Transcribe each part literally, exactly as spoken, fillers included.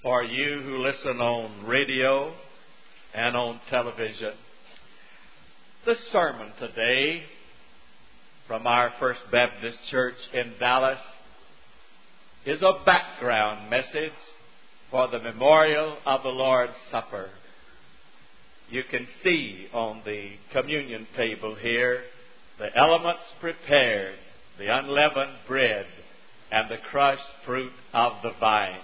for you who listen on radio and on television. The sermon today from our First Baptist Church in Dallas is a background message for the memorial of the Lord's Supper. You can see on the communion table here the elements prepared, the unleavened bread and the crushed fruit of the vine.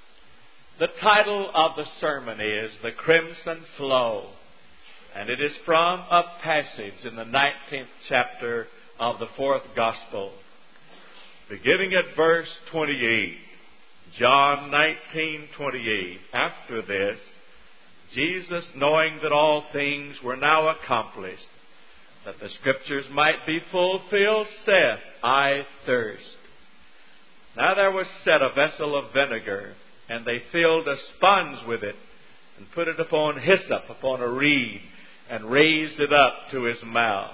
The title of the sermon is The Crimson Flow, and it is from a passage in the nineteenth chapter of the fourth Gospel. Beginning at verse twenty-eight, John nineteen twenty-eight. After this, Jesus, knowing that all things were now accomplished, that the Scriptures might be fulfilled, saith, I thirst. Now there was set a vessel of vinegar, and they filled a sponge with it, and put it upon hyssop, upon a reed, and raised it up to his mouth.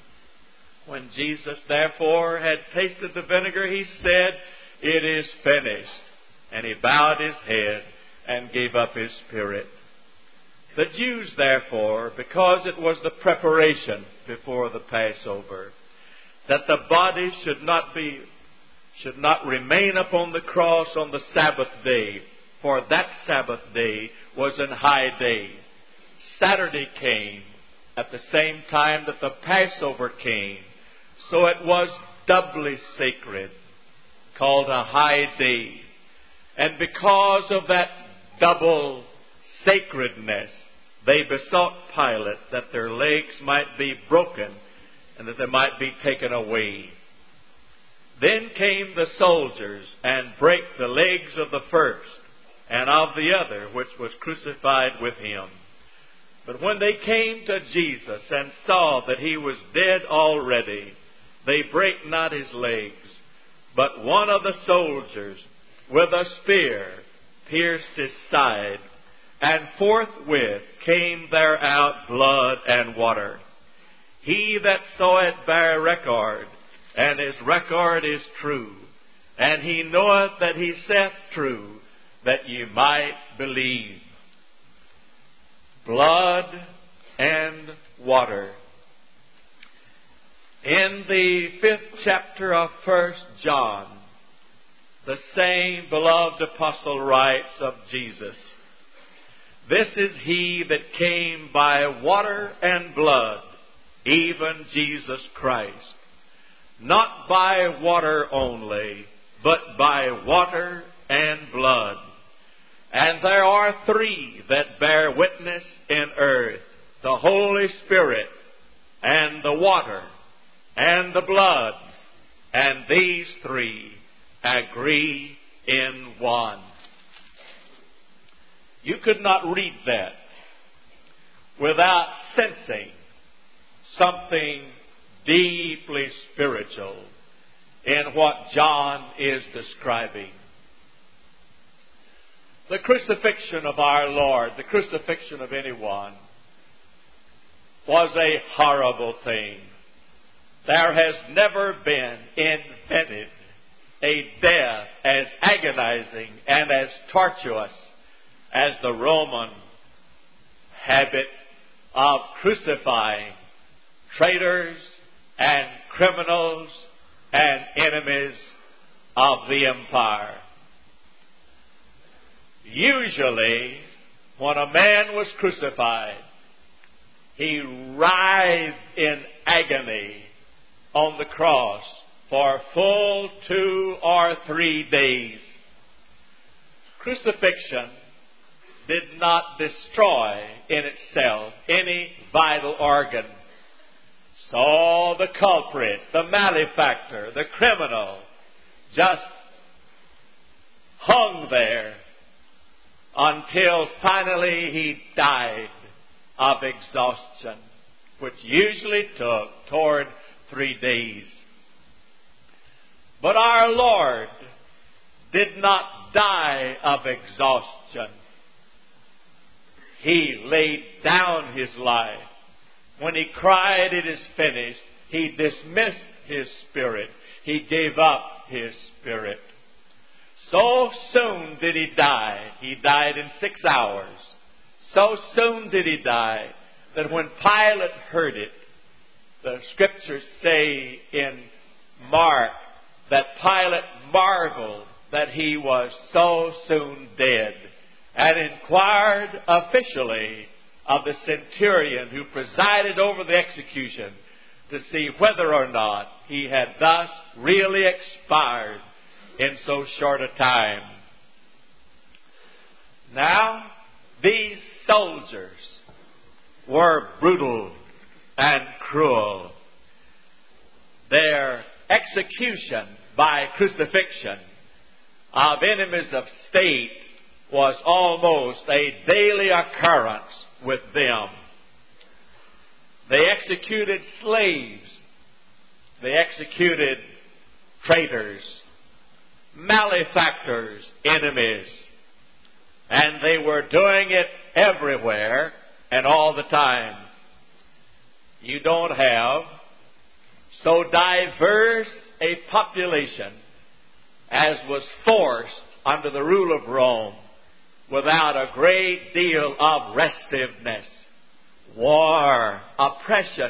When Jesus therefore had tasted the vinegar, he said, It is finished. And he bowed his head and gave up his spirit. The Jews therefore, because it was the preparation before the Passover, that the body should not be, should not remain upon the cross on the Sabbath day, for that Sabbath day was an high day. Saturday came at the same time that the Passover came, so it was doubly sacred, called a high day. And because of that double sacredness, they besought Pilate that their legs might be broken and that they might be taken away. Then came the soldiers and brake the legs of the first and of the other which was crucified with him. But when they came to Jesus and saw that he was dead already, they brake not his legs, but one of the soldiers with a spear pierced his side, and forthwith came there out blood and water. He that saw it bare record, and his record is true, and he knoweth that he saith true, that ye might believe. Blood and water. In the fifth chapter of First John, the same beloved apostle writes of Jesus, This is he that came by water and blood, even Jesus Christ. Not by water only, but by water and blood. And there are three that bear witness in earth, the Holy Spirit, and the water, and the blood, and these three agree in one. You could not read that without sensing something deeply spiritual in what John is describing. The crucifixion of our Lord, the crucifixion of anyone, was a horrible thing. There has never been invented a death as agonizing and as tortuous as the Roman habit of crucifying traitors and criminals and enemies of the empire. Usually, when a man was crucified, he writhed in agony on the cross for full two or three days. Crucifixion did not destroy in itself any vital organ. So the culprit, the malefactor, the criminal just hung there until finally he died of exhaustion, which usually took toward three days. But our Lord did not die of exhaustion. He laid down his life. When he cried, "It is finished," he dismissed his spirit. He gave up his spirit. So soon did he die. He died in six hours. So soon did he die that when Pilate heard it, the scriptures say in Mark that Pilate marveled that he was so soon dead, and inquired officially of the centurion who presided over the execution to see whether or not he had thus really expired in so short a time. Now, these soldiers were brutal and cruel. Their execution by crucifixion of enemies of state was almost a daily occurrence with them. They executed slaves. They executed traitors, malefactors, enemies. And they were doing it everywhere and all the time. You don't have so diverse a population as was forced under the rule of Rome without a great deal of restiveness, war, oppression.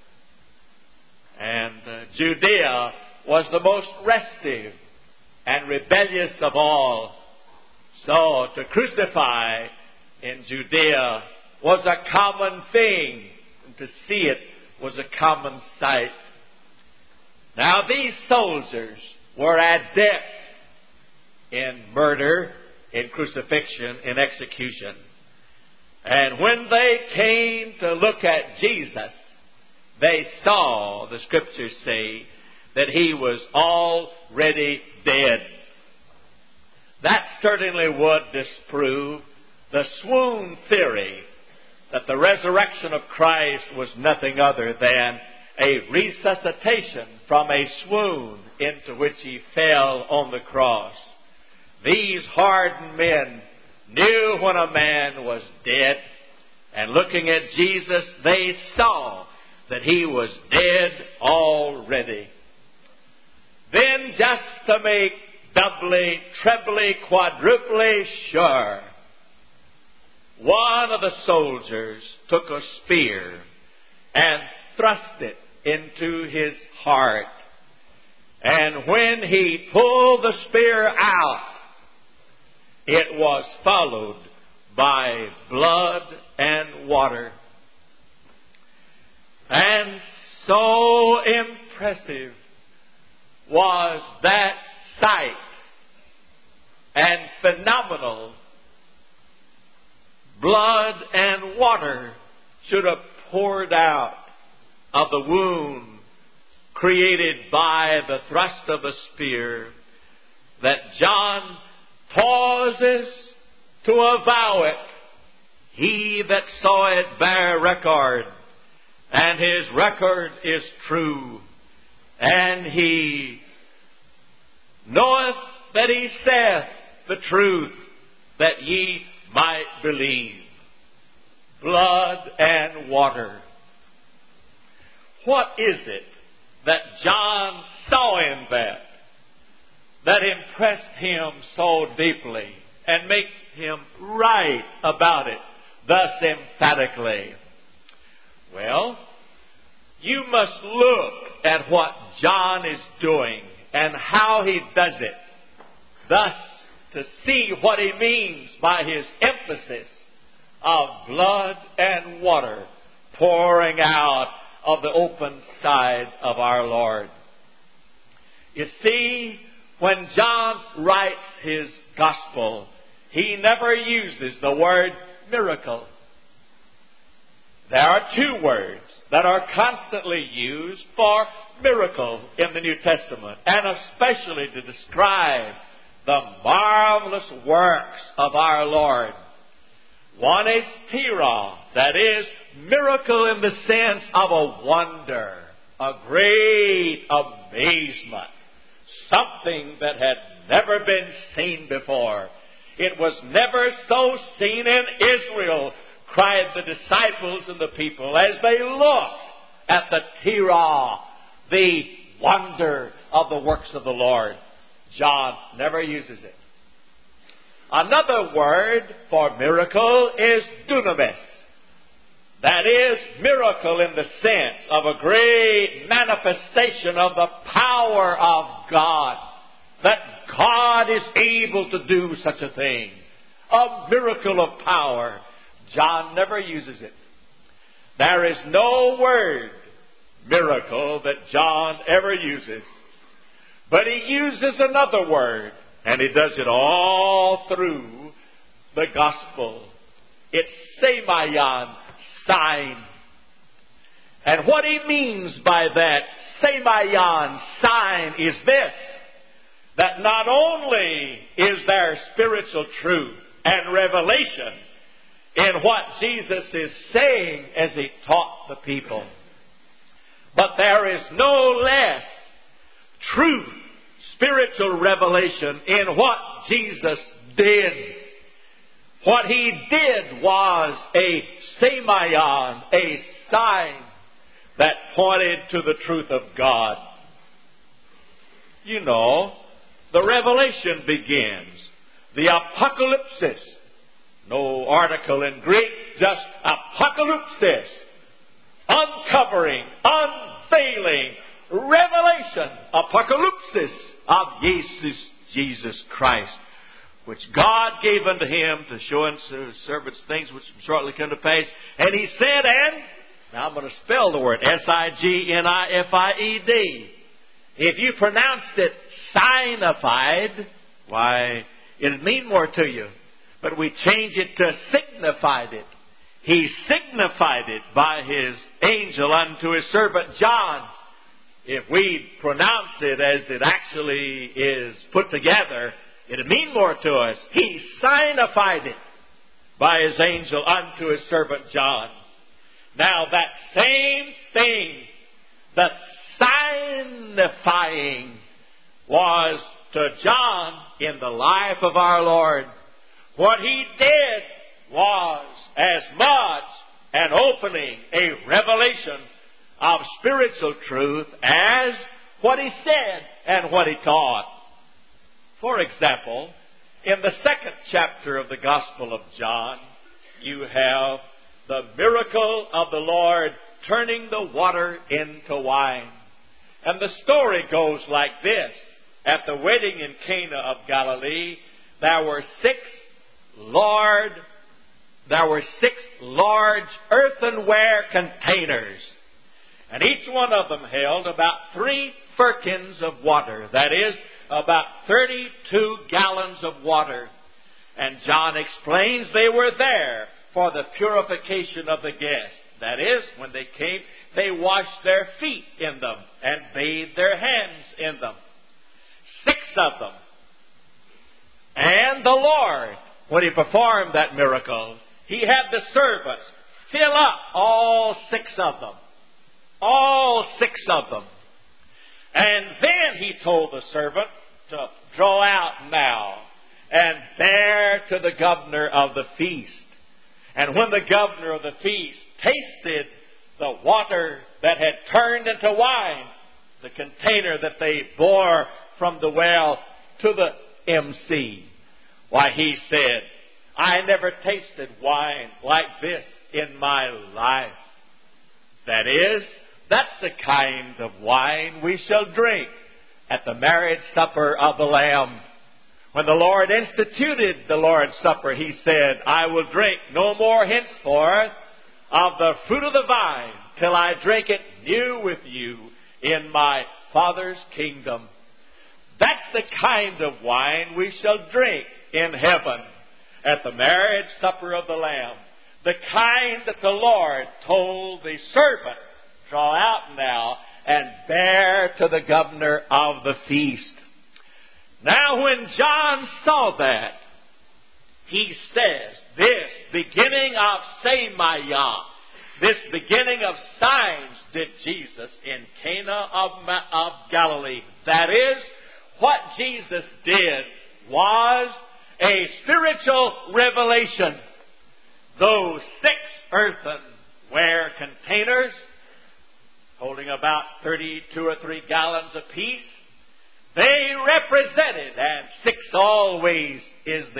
And uh, Judea was the most restive and rebellious of all. So to crucify in Judea was a common thing, and to see it was a common sight. Now these soldiers were adept in murder, in crucifixion, in execution. And when they came to look at Jesus, they saw, the scriptures say, that he was already dead. That certainly would disprove the swoon theory that the resurrection of Christ was nothing other than a resuscitation from a swoon into which he fell on the cross. These hardened men knew when a man was dead, and looking at Jesus, they saw that he was dead already. Then, just to make doubly, trebly, quadruply sure, one of the soldiers took a spear and thrust it into his heart. And when he pulled the spear out, it was followed by blood and water. And so impressive was that sight, and phenomenal. Blood and water should have poured out of the wound created by the thrust of the spear, that John pauses to avow it. He that saw it bear record, and his record is true. And he knoweth that he saith the truth, that ye might believe. Blood and water. What is it that John saw in that that impressed him so deeply and make him write about it thus emphatically? Well, you must look at what John is doing and how he does it, thus to see what he means by his emphasis of blood and water pouring out of the open side of our Lord. You see, when John writes his gospel, he never uses the word miracle. There are two words that are constantly used for miracle in the New Testament, and especially to describe the marvelous works of our Lord. One is tira, that is, miracle in the sense of a wonder, a great amazement, something that had never been seen before. It was never so seen in Israel, cried the disciples and the people as they looked at the tira, the wonder of the works of the Lord. John never uses it. Another word for miracle is dunamis. That is, miracle in the sense of a great manifestation of the power of God. That God is able to do such a thing. A miracle of power. John never uses it. There is no word, miracle, that John ever uses. But he uses another word, and he does it all through the gospel. It's semeion, sign. And what he means by that semeion, sign, is this: that not only is there spiritual truth and revelation in what Jesus is saying as he taught the people, but there is no less truth, spiritual revelation in what Jesus did. What he did was a semeion, a sign that pointed to the truth of God. You know, the revelation begins. The apocalypsis. No article in Greek, just apocalypsis. Uncovering, unveiling, revelation, apocalypsis of Jesus, Jesus Christ, which God gave unto him to show unto servants things which shortly come to pass. And he said, and, now I'm going to spell the word, S I G N I F I E D. If you pronounced it signified, why, it'd mean more to you. But we change it to signified it. He signified it by his angel unto his servant John. If we pronounce it as it actually is put together, it'd mean more to us. He signified it by his angel unto his servant John. Now that same thing, the signifying, was to John in the life of our Lord. What he did was as much an opening, a revelation of spiritual truth as what he said and what he taught. For example, in the second chapter of the Gospel of John, you have the miracle of the Lord turning the water into wine. And the story goes like this. At the wedding in Cana of Galilee, there were six large, there were six large earthenware containers. And each one of them held about three firkins of water. That is, about thirty-two gallons of water. And John explains they were there for the purification of the guests. That is, when they came, they washed their feet in them and bathed their hands in them. Six of them. And the Lord, when he performed that miracle, he had the servants fill up all six of them. All six of them. And then he told the servant to draw out now and bear to the governor of the feast. And when the governor of the feast tasted the water that had turned into wine, the container that they bore from the well to the M C, why, he said, I never tasted wine like this in my life. That is, that's the kind of wine we shall drink at the marriage supper of the Lamb. When the Lord instituted the Lord's Supper, he said, I will drink no more henceforth of the fruit of the vine till I drink it new with you in my Father's kingdom. That's the kind of wine we shall drink in heaven at the marriage supper of the Lamb. The kind that the Lord told the servant, draw out now and bear to the governor of the feast. Now when John saw that, he says, this beginning of semeion, this beginning of signs did Jesus in Cana of, of Galilee. That is, what Jesus did was a spiritual revelation. Those six earthenware containers, holding about thirty-two or three gallons apiece, they represented, and six always is the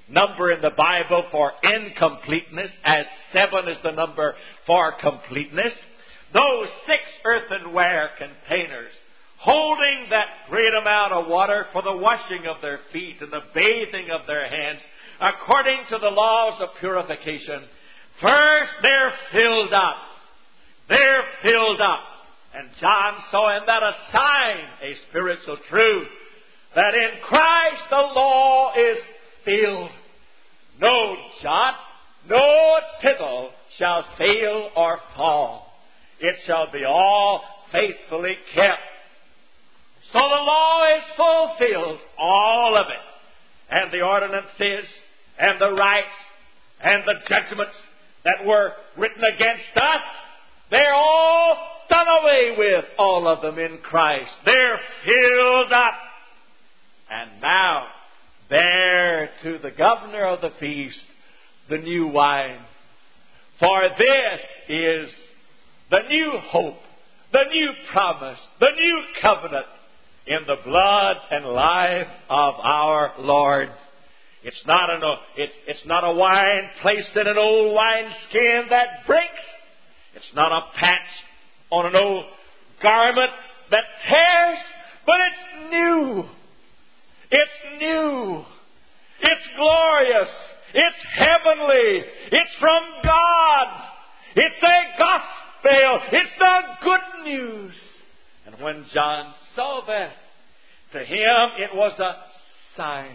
number in the Bible for incompleteness, as seven is the number for completeness. Those six earthenware containers holding that great amount of water for the washing of their feet and the bathing of their hands, according to the laws of purification. First, they're filled up. They're filled up. And John saw in that a sign, a spiritual truth, that in Christ the law is filled. No jot, no tittle shall fail or fall. It shall be all faithfully kept. So the law is fulfilled, all of it. And the ordinances and the rights and the judgments that were written against us, they're all done away with, all of them in Christ. They're filled up. And now, there to the governor of the feast, the new wine. For this is the new hope, the new promise, the new covenant in the blood and life of our Lord. It's not an, it's, it's not a wine placed in an old wineskin that breaks. It's not a patch on an old garment that tears, but it's new. It's new. It's glorious. It's heavenly. It's from God. It's a gospel. It's the good news. And when John saw that, to him it was a sign.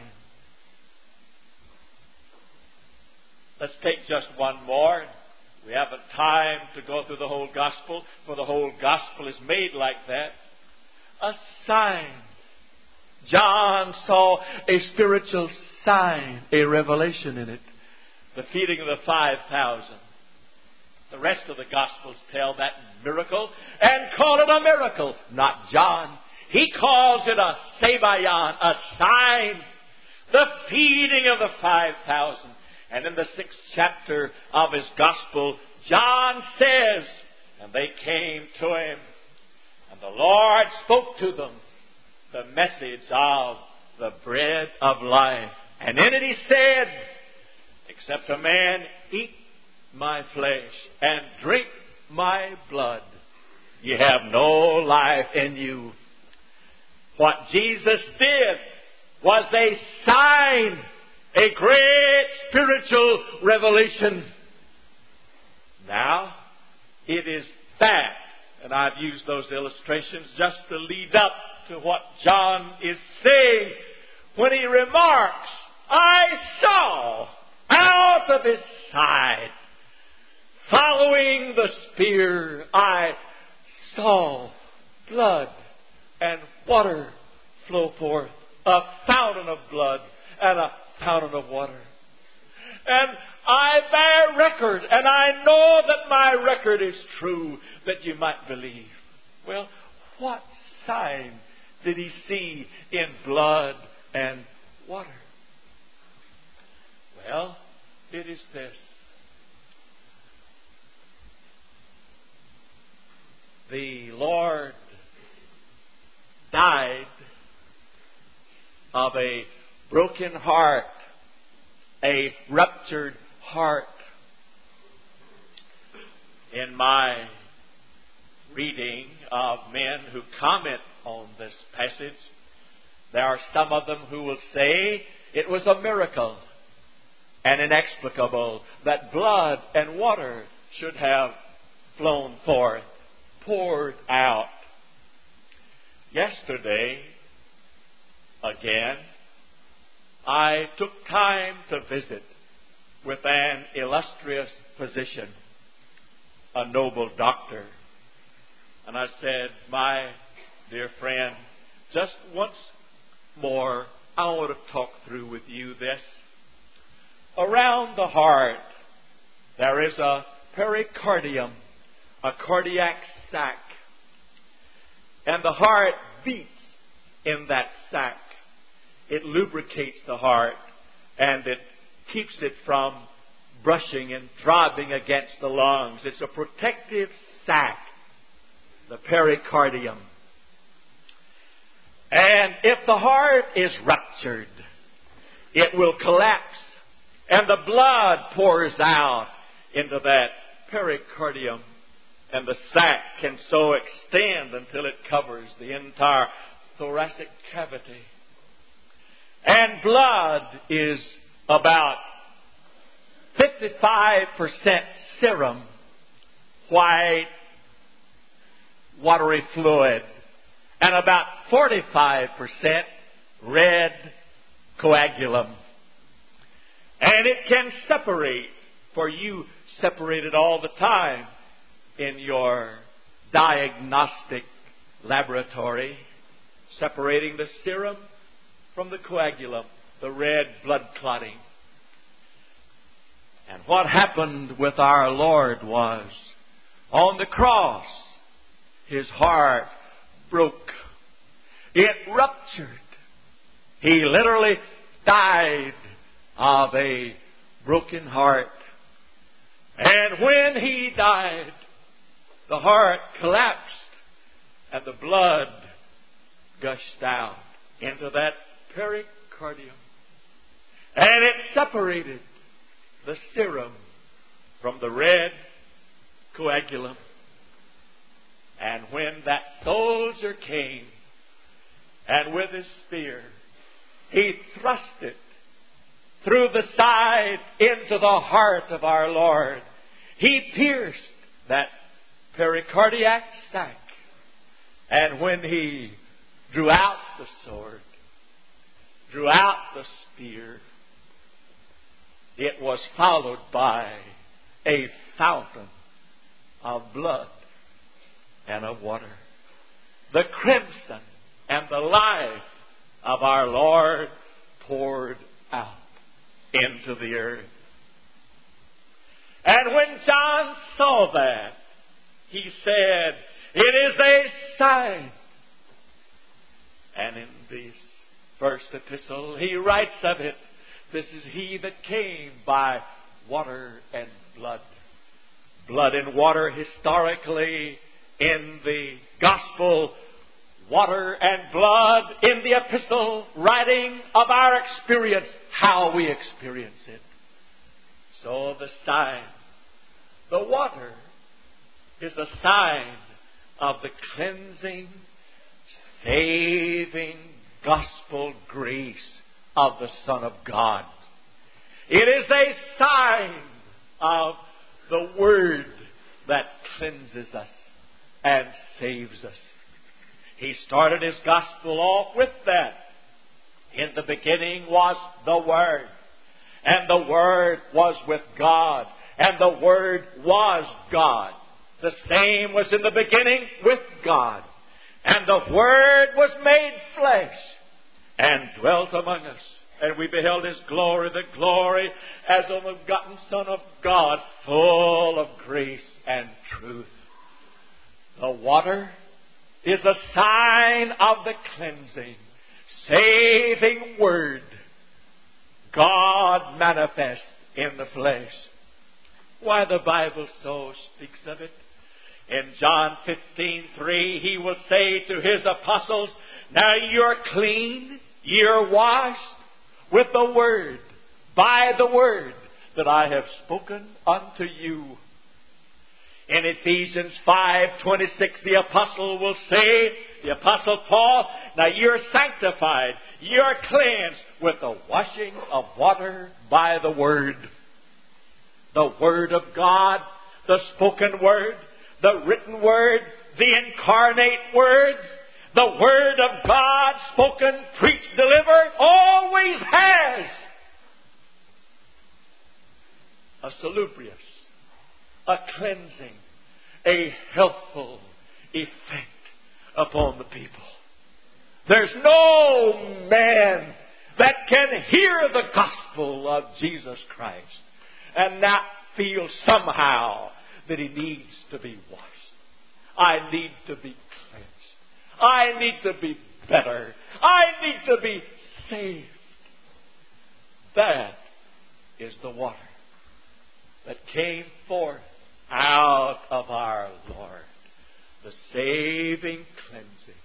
Let's take just one more. We haven't time to go through the whole gospel, for the whole gospel is made like that. A sign. John saw a spiritual sign, a revelation in it. The feeding of the five thousand. The rest of the Gospels tell that miracle and call it a miracle. Not John. He calls it a sebayon, a sign. The feeding of the five thousand. And in the sixth chapter of his Gospel, John says, and they came to him, and the Lord spoke to them the message of the bread of life. And in it he said, except a man eat my flesh and drink my blood, you have no life in you. What Jesus did was a sign, a great spiritual revelation. Now, it is that, and I've used those illustrations just to lead up to what John is saying when he remarks, I saw out of his side, following the spear, I saw blood and water flow forth, a fountain of blood and a fountain of water. And I bear record, and I know that my record is true, that you might believe. Well, what sign did he see in blood and water? Well, it is this. The Lord died of a broken heart, a ruptured heart. In my reading of men who comment on this passage, there are some of them who will say it was a miracle and inexplicable that blood and water should have flown forth, poured out. Yesterday, again, I took time to visit with an illustrious physician, a noble doctor. And I said, my dear friend, just once more, I want to talk through with you this. Around the heart, there is a pericardium, a cardiac sac. And the heart beats in that sac. It lubricates the heart, and it keeps it from brushing and throbbing against the lungs. It's a protective sac, the pericardium. And if the heart is ruptured, it will collapse And the blood pours out into that pericardium, and the sac can so extend until it covers the entire thoracic cavity. And blood is about fifty-five percent serum, white, watery fluid, and about forty-five percent red coagulum. And it can separate, for you separate it all the time in your diagnostic laboratory, separating the serum from the coagulum, the red blood clotting. And what happened with our Lord was, on the cross, His heart broke. It ruptured. He literally died of a broken heart. And when He died, the heart collapsed and the blood gushed out into that pericardium. And it separated the serum from the red coagulum. And when that soldier came, and with his spear, he thrust it through the side into the heart of our Lord. He pierced that pericardiac sac. And when he drew out the sword, drew out the spear, it was followed by a fountain of blood and of water. The crimson and the life of our Lord poured out into the earth. And when John saw that, he said, "It is a sign." And in this first epistle, he writes of it, "This is He that came by water and blood." Blood and water historically in the gospel, water and blood in the epistle, writing of our experience, how we experience it. So the sign, the water, is a sign of the cleansing, saving gospel grace of the Son of God. It is a sign of the Word that cleanses us and saves us. He started His gospel off with that. In the beginning was the Word, and the Word was with God, and the Word was God. The same was in the beginning with God. And the Word was made flesh and dwelt among us. And we beheld His glory, the glory as of the begotten Son of God, full of grace and truth. The water is a sign of the cleansing, saving Word, God manifest in the flesh. Why the Bible so speaks of it? In John fifteen three, He will say to His apostles, "Now you're clean, you're washed with the Word, by the Word that I have spoken unto you." In Ephesians five twenty-six, the apostle will say, the apostle Paul, "Now you're sanctified, you're cleansed with the washing of water by the Word." The Word of God, the spoken Word, the written Word, the incarnate Word, the Word of God, spoken, preached, delivered, always has a salubrious, a cleansing, a healthful effect upon the people. There's no man that can hear the gospel of Jesus Christ and not feel somehow that he needs to be washed. I need to be cleansed. I need to be better. I need to be saved. That is the water that came forth out of our Lord. The saving cleansing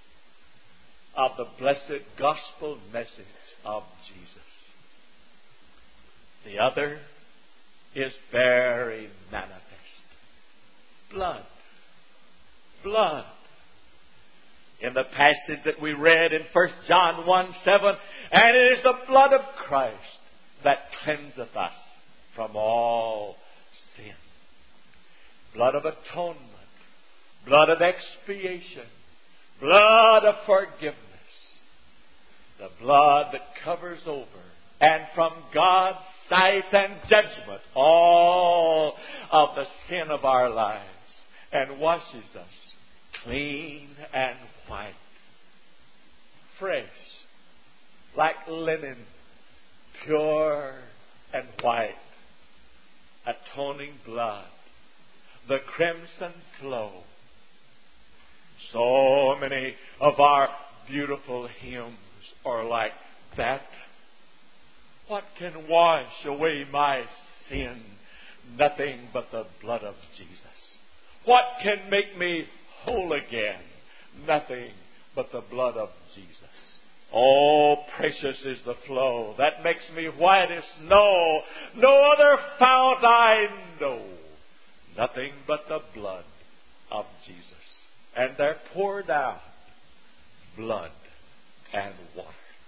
of the blessed gospel message of Jesus. The other is very manifest. Blood. Blood. In the passage that we read in First John one seven, and it is the blood of Christ that cleanseth us from all sin. Blood of atonement. Blood of expiation. Blood of forgiveness. The blood that covers over and from God's sight and judgment all of the sin of our lives and washes us clean and white. Fresh, like linen, pure and white. Atoning blood, the crimson flow. So many of our beautiful hymns are like that. What can wash away my sin? Nothing but the blood of Jesus. What can make me whole again? Nothing but the blood of Jesus. Oh, precious is the flow that makes me white as snow. No other fount I know. Nothing but the blood of Jesus. And there poured out blood and water.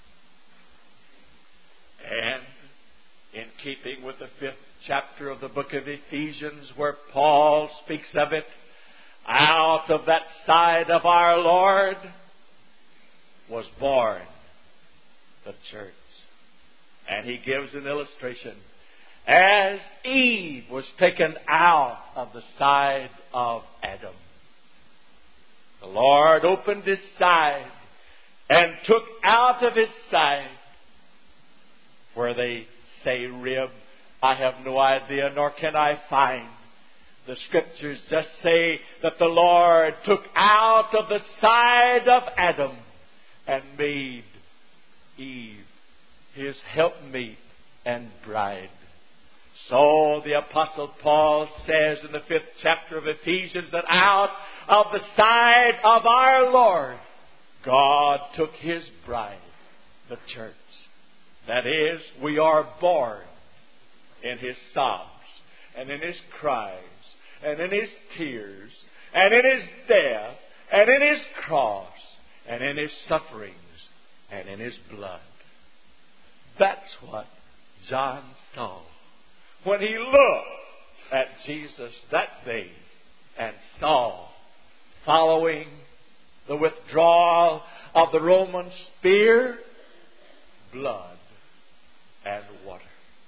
And in keeping with the fifth chapter of the book of Ephesians, where Paul speaks of it, out of that side of our Lord was born the church. And he gives an illustration. As Eve was taken out of the side of Adam, the Lord opened his side and took out of his side, where they say rib, I have no idea, nor can I find. The Scriptures just say that the Lord took out of the side of Adam and made Eve his helpmeet and bride. So the Apostle Paul says in the fifth chapter of Ephesians that out of the side of our Lord, God took his bride, the church. That is, we are born in his sobs and in his cries and in his tears and in his death and in his cross and in his sufferings and in his blood. That's what John saw when he looked at Jesus that day and saw, following the withdrawal of the Roman spear, blood and water.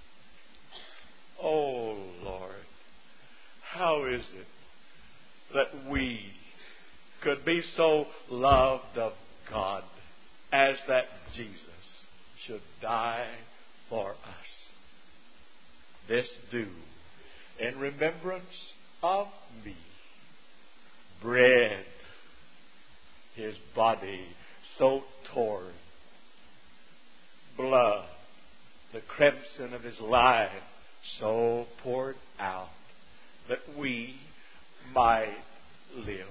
Oh Lord, how is it that we could be so loved of God as that Jesus should die for us? This do in remembrance of me. Bread, his body so torn. Blood, the crimson of his life, so poured out that we might live.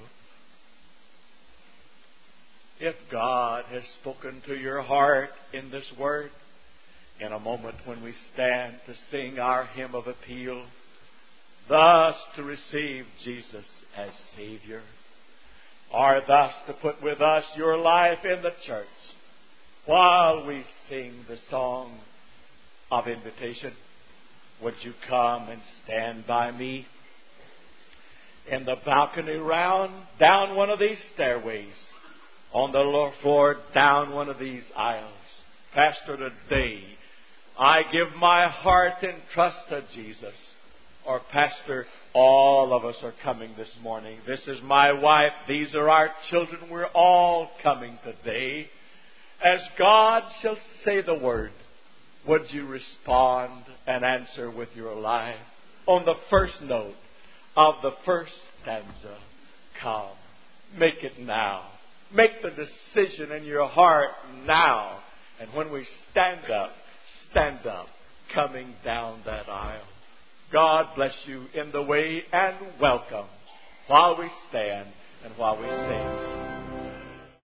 If God has spoken to your heart in this word, in a moment when we stand to sing our hymn of appeal, thus to receive Jesus as Savior, or thus to put with us your life in the church, while we sing the song of invitation, would you come and stand by me in the balcony round, down one of these stairways, on the lower floor, down one of these aisles? Pastor, today I give my heart in trust to Jesus. Or Pastor, all of us are coming this morning. This is my wife. These are our children. We're all coming today. As God shall say the word, would you respond and answer with your life on the first note of the first stanza? Come, make it now. Make the decision in your heart now. And when we stand up, stand up, coming down that aisle. God bless you in the way and welcome while we stand and while we sing.